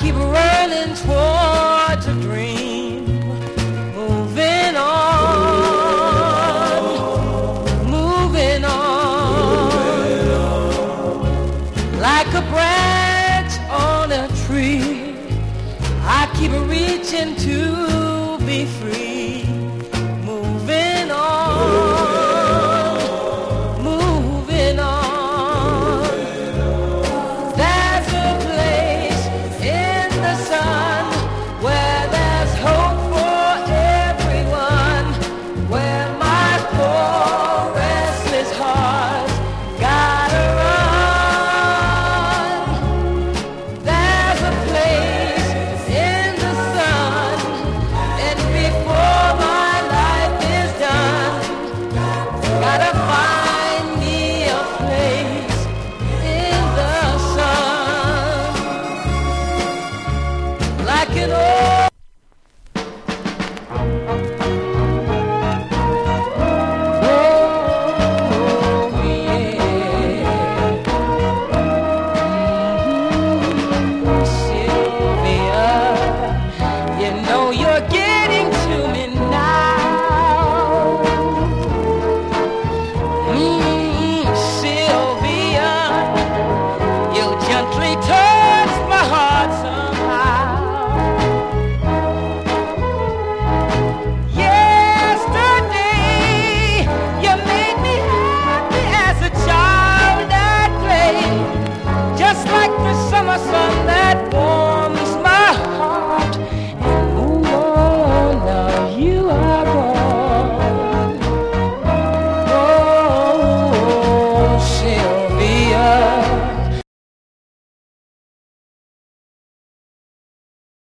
keep running towards a dream, moving on, moving on, like a branch on a tree. I keep reaching to be free, moving on, moving on. There's a place in the sun where there's hope for everyone, where my poor restless heart gotta run. There's a place in the sun, and before my life is done, gotta find me a place in the sun, like an old